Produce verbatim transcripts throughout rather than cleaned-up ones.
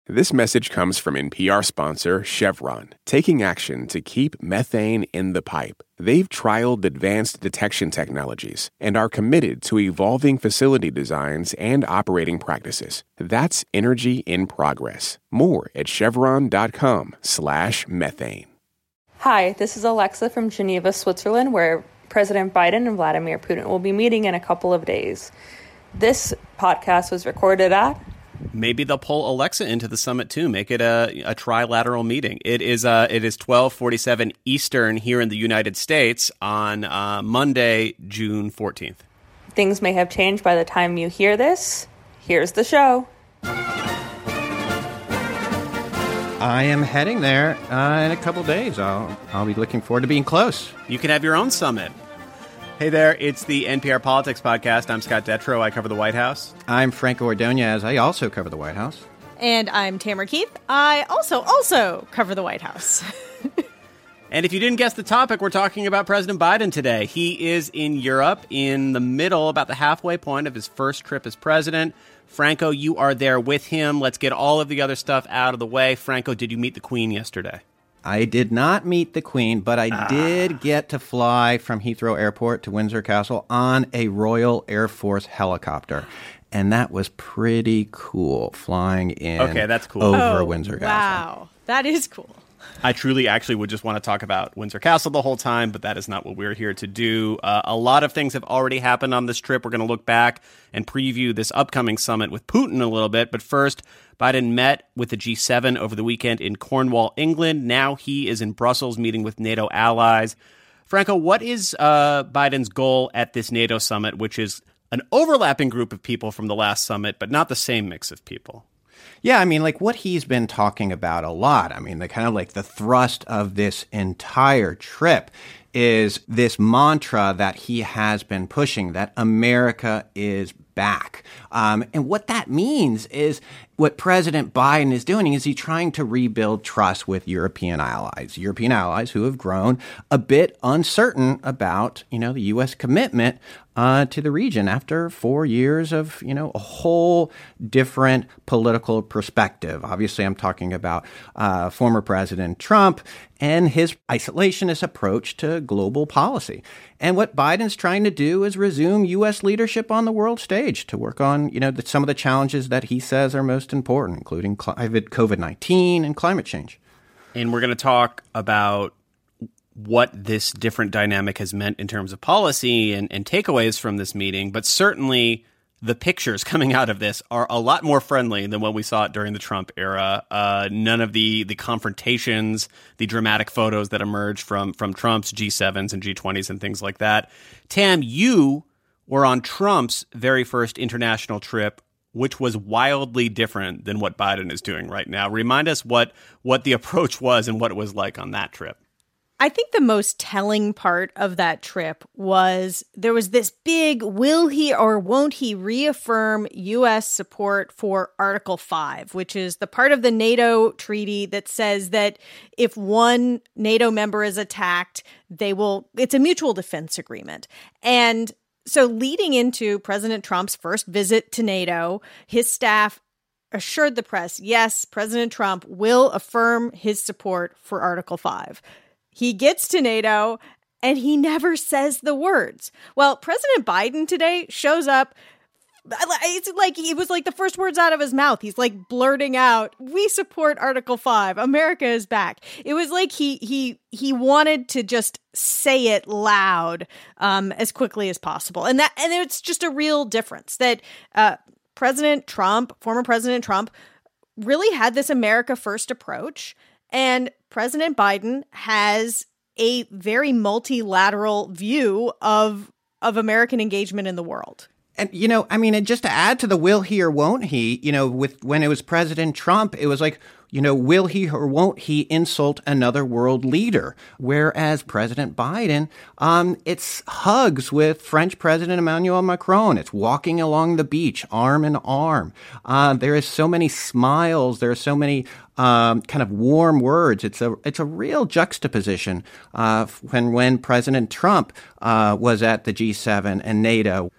This message comes from N P R sponsor Chevron, taking action to keep methane in the pipe. They've trialed advanced detection technologies and are committed to evolving facility designs and operating practices. That's energy in progress. More at chevron.com slash methane. Hi, this is Alexa from Geneva, Switzerland, where President Biden and Vladimir Putin will be meeting in a couple of days. This podcast was recorded at... Maybe they'll pull Alexa into the summit too. Make it a, a trilateral meeting. It is uh, it is twelve forty-seven Eastern here in the United States on uh, Monday, June fourteenth. Things may have changed by the time you hear this. Here's the show. I am heading there uh, in a couple days. I'll I'll be looking forward to being close. You can have your own summit. Hey there, it's the N P R Politics Podcast. I'm Scott Detrow. I cover the White House. I'm Franco Ordonez. I also cover the White House. And I'm Tamara Keith. I also, also cover the White House. And if you didn't guess the topic, we're talking about President Biden today. He is in Europe in the middle, about the halfway point of his first trip as president. Franco, you are there with him. Let's get all of the other stuff out of the way. Franco, did you meet the Queen yesterday? I did not meet the Queen, but I ah. did get to fly from Heathrow Airport to Windsor Castle on a Royal Air Force helicopter. And that was pretty cool, flying in okay, that's cool. over oh, Windsor Castle. Wow, that is cool. I truly actually would just want to talk about Windsor Castle the whole time, but that is not what we're here to do. Uh, a lot of things have already happened on this trip. We're going to look back and preview this upcoming summit with Putin a little bit. But first, Biden met with the G seven over the weekend in Cornwall, England. Now he is in Brussels meeting with NATO allies. Franco, what is uh, Biden's goal at this NATO summit, which is an overlapping group of people from the last summit, but not the same mix of people? Yeah, I mean, like what he's been talking about a lot. I mean, the kind of like the thrust of this entire trip is this mantra that he has been pushing, that America is back. Um, and what that means is what President Biden is doing is he's trying to rebuild trust with European allies, European allies who have grown a bit uncertain about, you know, the U S commitment uh, to the region after four years of, you know, a whole different political perspective. Obviously, I'm talking about uh, former President Trump and his isolationist approach to global policy. And what Biden's trying to do is resume U S leadership on the world stage to work on, you know, the, some of the challenges that he says are most important, including COVID nineteen and climate change. And we're going to talk about what this different dynamic has meant in terms of policy and, and takeaways from this meeting. But certainly the pictures coming out of this are a lot more friendly than when we saw it during the Trump era. Uh, none of the the confrontations, the dramatic photos that emerged from, from Trump's G sevens and G twenties and things like that. Tam, you were on Trump's very first international trip, which was wildly different than what Biden is doing right now. Remind us what what the approach was and what it was like on that trip. I think the most telling part of that trip was there was this big will he or won't he reaffirm U S support for Article five, which is the part of the NATO treaty that says that if one NATO member is attacked, they will it's a mutual defense agreement. And so leading into President Trump's first visit to NATO, his staff assured the press, yes, President Trump will affirm his support for Article five. He gets to NATO and he never says the words. Well, President Biden today shows up. It's like it was like the first words out of his mouth. He's like blurting out, "We support Article five. America is back." It was like he he he wanted to just say it loud um, as quickly as possible, and that and it's just a real difference that uh, President Trump, former President Trump, really had this America first approach. And President Biden has a very multilateral view of of American engagement in the world. And, you know, I mean, and just to add to the will he or won't he, you know, with when it was President Trump, it was like, you know, will he or won't he insult another world leader? Whereas President Biden, um, it's hugs with French President Emmanuel Macron. It's walking along the beach, arm in arm. Uh, there is so many smiles. There are so many um, kind of warm words. It's a it's a real juxtaposition uh, when when President Trump uh, was at the G seven and NATO.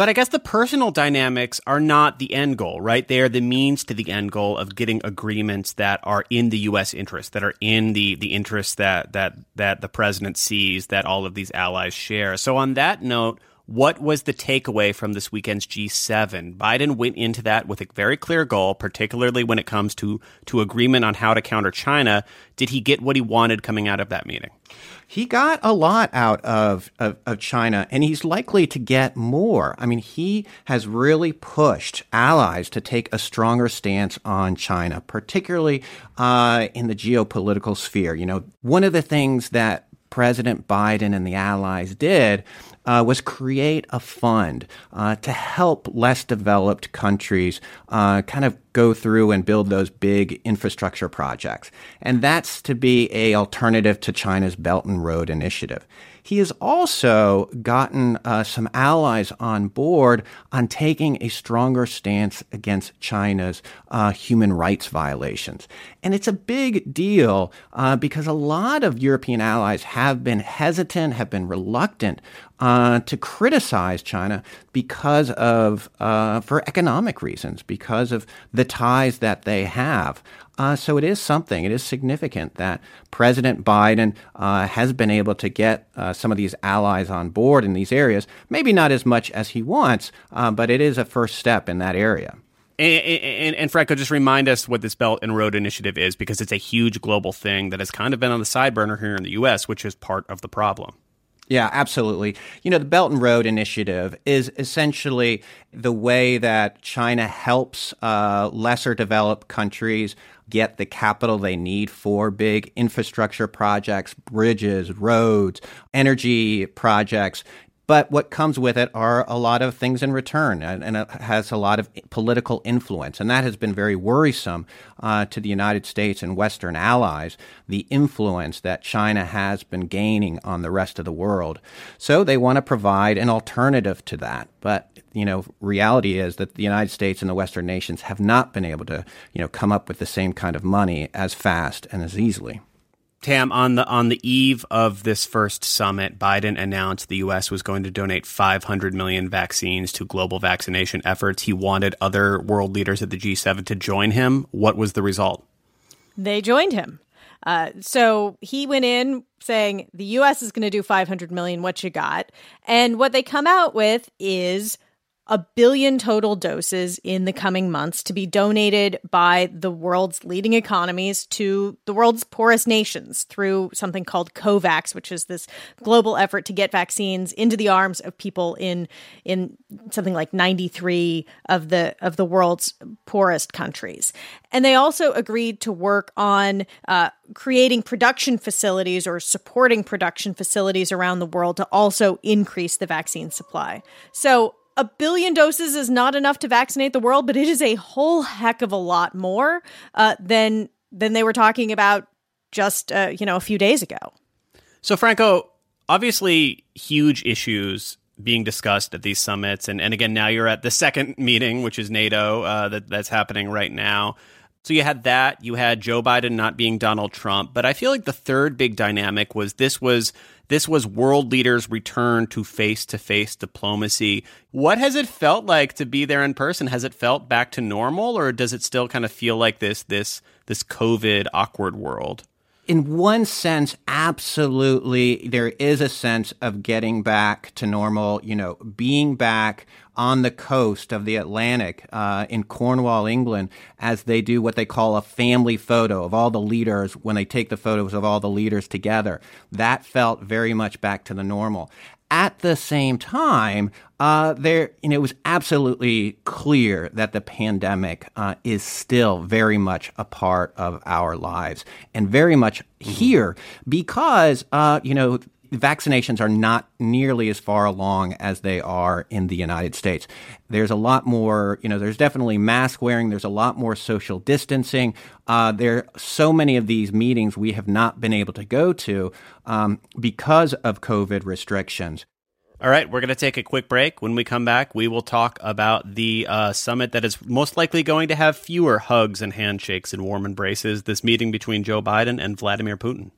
But I guess the personal dynamics are not the end goal, right? They are the means to the end goal of getting agreements that are in the U S interest, that are in the the interests that that that the president sees, that all of these allies share. So on that note, what was the takeaway from this weekend's G seven? Biden went into that with a very clear goal, particularly when it comes to, to agreement on how to counter China. Did he get what he wanted coming out of that meeting? He got a lot out of, of, of China, and he's likely to get more. I mean, he has really pushed allies to take a stronger stance on China, particularly uh, in the geopolitical sphere. You know, one of the things that President Biden and the allies did uh, was create a fund uh, to help less developed countries uh, kind of go through and build those big infrastructure projects. And that's to be an alternative to China's Belt and Road Initiative. He has also gotten uh, some allies on board on taking a stronger stance against China's uh, human rights violations. And it's a big deal uh, because a lot of European allies have been hesitant, have been reluctant uh, to criticize China because of, uh, for economic reasons, because of the ties that they have. Uh, so it is something, it is significant that President Biden uh, has been able to get uh, some of these allies on board in these areas, maybe not as much as he wants, uh, but it is a first step in that area. And, and, and Franco, just remind us what this Belt and Road Initiative is, because it's a huge global thing that has kind of been on the side burner here in the U S, which is part of the problem. Yeah, absolutely. You know, the Belt and Road Initiative is essentially the way that China helps uh, lesser developed countries get the capital they need for big infrastructure projects, bridges, roads, energy projects. But what comes with it are a lot of things in return, and, and it has a lot of political influence. And that has been very worrisome uh, to the United States and Western allies, the influence that China has been gaining on the rest of the world. So they want to provide an alternative to that. But, you know, reality is that the United States and the Western nations have not been able to, you know, come up with the same kind of money as fast and as easily. Tam, on the on the eve of this first summit, Biden announced the U S was going to donate five hundred million vaccines to global vaccination efforts. He wanted other world leaders at the G seven to join him. What was the result? They joined him. Uh, so he went in saying the U S is going to do five hundred million. What you got? And what they come out with is a billion total doses in the coming months to be donated by the world's leading economies to the world's poorest nations through something called COVAX, which is this global effort to get vaccines into the arms of people in in something like ninety-three of the of the world's poorest countries. And they also agreed to work on uh, creating production facilities or supporting production facilities around the world to also increase the vaccine supply. So a billion doses is not enough to vaccinate the world, but it is a whole heck of a lot more uh, than than they were talking about just uh, you know a few days ago. So, Franco, obviously, huge issues being discussed at these summits, and and again, now you're at the second meeting, which is NATO, uh, that that's happening right now. So you had that, you had Joe Biden not being Donald Trump, but I feel like the third big dynamic was this was this was world leaders' return to face-to-face diplomacy. What has it felt like to be there in person? Has it felt back to normal, or does it still kind of feel like this this this COVID awkward world? In one sense, absolutely, there is a sense of getting back to normal, you know, being back on the coast of the Atlantic uh, in Cornwall, England, as they do what they call a family photo of all the leaders when they take the photos of all the leaders together. That felt very much back to the normal. At the same time, uh, there, you know, it was absolutely clear that the pandemic uh, is still very much a part of our lives and very much here because, uh, you know, vaccinations are not nearly as far along as they are in the United States. There's a lot more, you know, there's definitely mask wearing. There's a lot more social distancing. Uh, there are so many of these meetings we have not been able to go to um, because of COVID restrictions. All right, we're going to take a quick break. When we come back, we will talk about the uh, summit that is most likely going to have fewer hugs and handshakes and warm embraces, this meeting between Joe Biden and Vladimir Putin.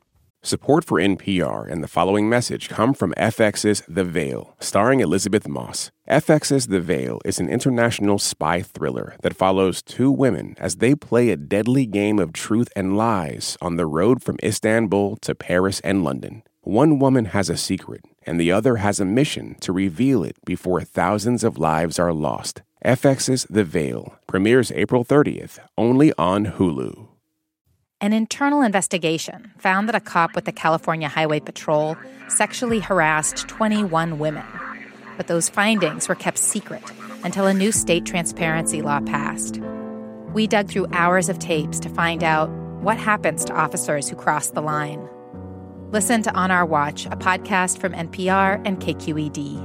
Support for N P R and the following message come from F X's The Veil, starring Elizabeth Moss. F X's The Veil is an international spy thriller that follows two women as they play a deadly game of truth and lies on the road from Istanbul to Paris and London. One woman has a secret, and the other has a mission to reveal it before thousands of lives are lost. F X's The Veil premieres April thirtieth, only on Hulu. An internal investigation found that a cop with the California Highway Patrol sexually harassed twenty-one women. But those findings were kept secret until a new state transparency law passed. We dug through hours of tapes to find out what happens to officers who cross the line. Listen to On Our Watch, a podcast from N P R and K Q E D.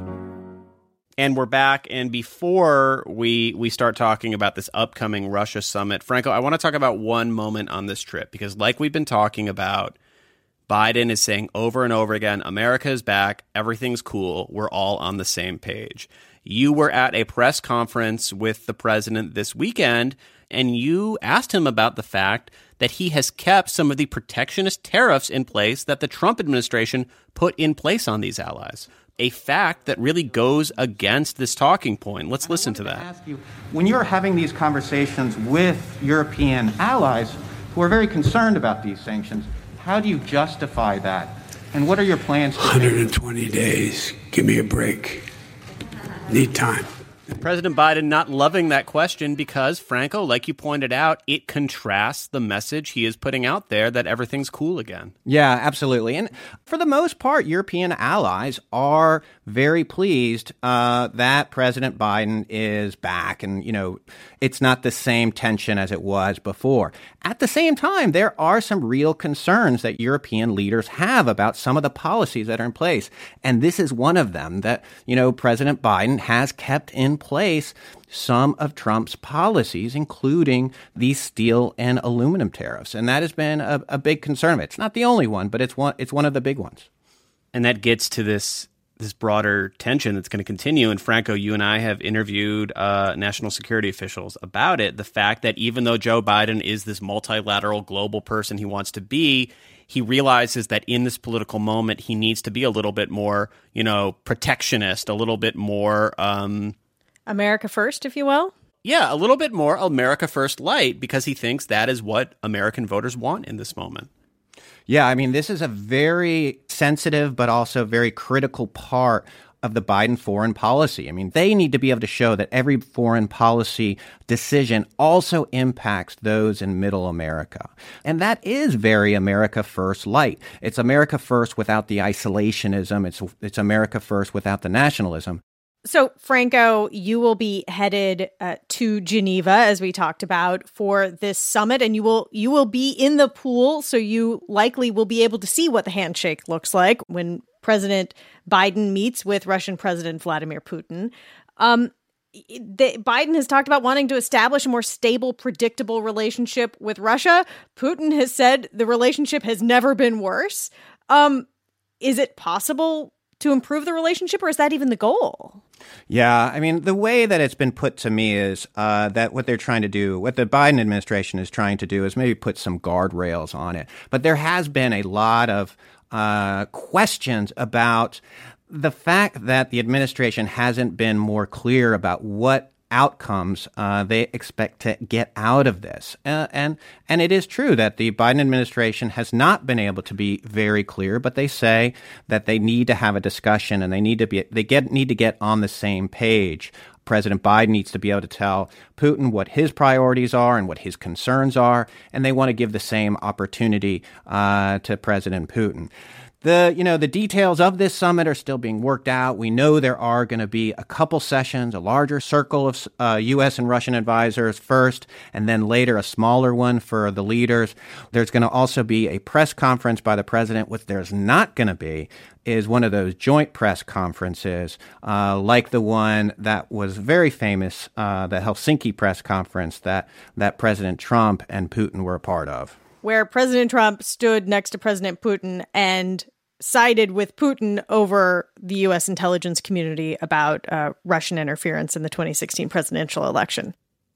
And we're back, and before we we start talking about this upcoming Russia summit, Franco, I want to talk about one moment on this trip, because like we've been talking about, Biden is saying over and over again, America is back, everything's cool, we're all on the same page. You were at a press conference with the president this weekend, and you asked him about the fact that he has kept some of the protectionist tariffs in place that the Trump administration put in place on these allies. A fact that really goes against this talking point. Let's listen to that. To ask you, when you're having these conversations with European allies who are very concerned about these sanctions, how do you justify that? And what are your plans to one hundred twenty days. Give me a break. Need time. President Biden not loving that question because, Franco, like you pointed out, it contrasts the message he is putting out there that everything's cool again. Yeah, absolutely. And for the most part, European allies are very pleased uh, that President Biden is back. And, you know, it's not the same tension as it was before. At the same time, there are some real concerns that European leaders have about some of the policies that are in place. And this is one of them that, you know, President Biden has kept in place some of Trump's policies, including these steel and aluminum tariffs. And that has been a, a big concern of it. It's not the only one, but it's one it's one of the big ones. And that gets to this this broader tension that's going to continue. And Franco, you and I have interviewed uh, national security officials about it. The fact that even though Joe Biden is this multilateral global person he wants to be, he realizes that in this political moment, he needs to be a little bit more, you know, protectionist, a little bit more um, America first, if you will. Yeah, a little bit more America first light, because he thinks that is what American voters want in this moment. Yeah, I mean, this is a very sensitive but also very critical part of the Biden foreign policy. I mean, they need to be able to show that every foreign policy decision also impacts those in middle America. And that is very America first light. It's America first without the isolationism. It's it's America first without the nationalism. So, Franco, you will be headed uh, to Geneva, as we talked about, for this summit, and you will you will be in the pool, so you likely will be able to see what the handshake looks like when President Biden meets with Russian President Vladimir Putin. Um, the, Biden has talked about wanting to establish a more stable, predictable relationship with Russia. Putin has said the relationship has never been worse. Um, is it possible to improve the relationship, or is that even the goal? Yeah, I mean, the way that it's been put to me is uh, that what they're trying to do, what the Biden administration is trying to do is maybe put some guardrails on it. But there has been a lot of uh, questions about the fact that the administration hasn't been more clear about what outcomes uh, they expect to get out of this. Uh, and and it is true that the Biden administration has not been able to be very clear, but they say that they need to have a discussion and they need to be they get need to get on the same page. President Biden needs to be able to tell Putin what his priorities are and what his concerns are, and they want to give the same opportunity uh, to President Putin. The, you know, the details of this summit are still being worked out. We know there are going to be a couple sessions, a larger circle of uh, U S and Russian advisors first, and then later a smaller one for the leaders. There's going to also be a press conference by the president. What there's not going to be is one of those joint press conferences, uh, like the one that was very famous, uh, the Helsinki press conference that, that President Trump and Putin were a part of, where President Trump stood next to President Putin and sided with Putin over the U S intelligence community about uh, Russian interference in the twenty sixteen presidential election.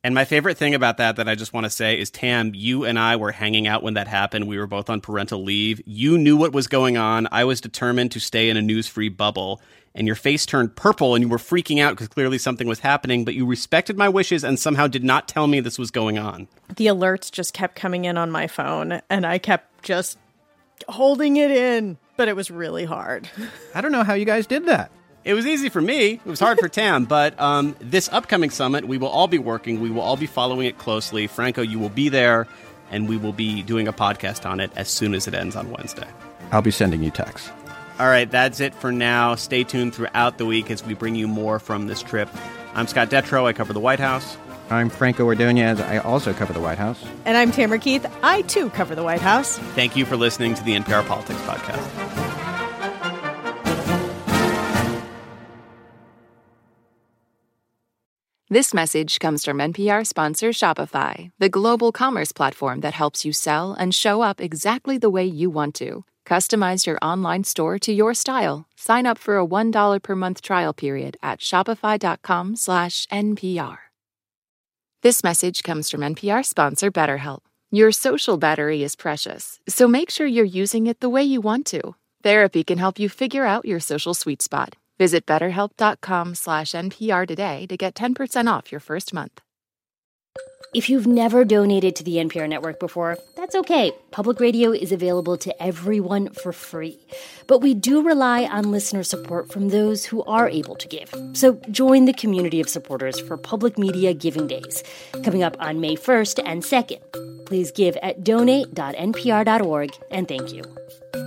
And my favorite thing about that that I just want to say is, Tam, you and I were hanging out when that happened. We were both on parental leave. You knew what was going on. I was determined to stay in a news-free bubble. And your face turned purple and you were freaking out because clearly something was happening, but you respected my wishes and somehow did not tell me this was going on. The alerts just kept coming in on my phone and I kept just holding it in, but it was really hard. I don't know how you guys did that. It was easy for me. It was hard for Tam. But um, this upcoming summit, we will all be working. We will all be following it closely. Franco, you will be there, and we will be doing a podcast on it as soon as it ends on Wednesday. I'll be sending you texts. All right, that's it for now. Stay tuned throughout the week as we bring you more from this trip. I'm Scott Detrow. I cover the White House. I'm Franco Ordonez. I also cover the White House. And I'm Tamara Keith. I, too, cover the White House. Thank you for listening to the N P R Politics Podcast. This message comes from N P R sponsor Shopify, the global commerce platform that helps you sell and show up exactly the way you want to. Customize your online store to your style. Sign up for a one dollar per month trial period at shopify.com slash NPR. This message comes from N P R sponsor BetterHelp. Your social battery is precious, so make sure you're using it the way you want to. Therapy can help you figure out your social sweet spot. Visit betterhelp.com slash NPR today to get ten percent off your first month. If you've never donated to the N P R network before, that's okay. Public radio is available to everyone for free. But we do rely on listener support from those who are able to give. So join the community of supporters for Public Media Giving Days, coming up on May first and second. Please give at donate dot N P R dot org, and thank you.